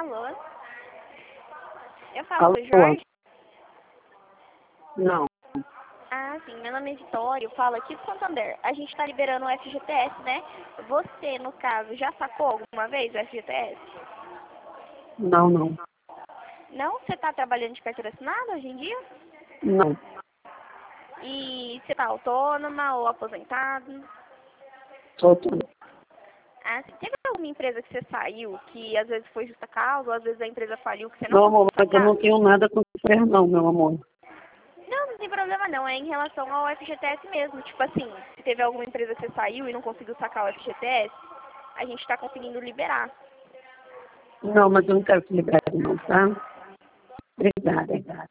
Alô? Eu falo com o Alô? Jorge? Não. Ah, sim. Meu nome é Vitória, eu falo aqui do Santander. A gente tá liberando o FGTS, né? Você, no caso, já sacou alguma vez o FGTS? Não, não. Não? Você tá trabalhando de carteira assinada hoje em dia? Não. E você tá autônoma ou aposentado? Tô tudo. Ah, sim. Teve alguma empresa que você saiu, que às vezes foi justa causa, ou às vezes a empresa faliu, que você não Não, amor, conseguiu mas eu sacar? não tenho nada contra você, não, meu amor. Não, não tem problema não. É em relação ao FGTS mesmo. Tipo assim, se teve alguma empresa que você saiu e não conseguiu sacar o FGTS, a gente tá conseguindo liberar. Não, mas eu não quero te liberar, não, tá? Obrigada.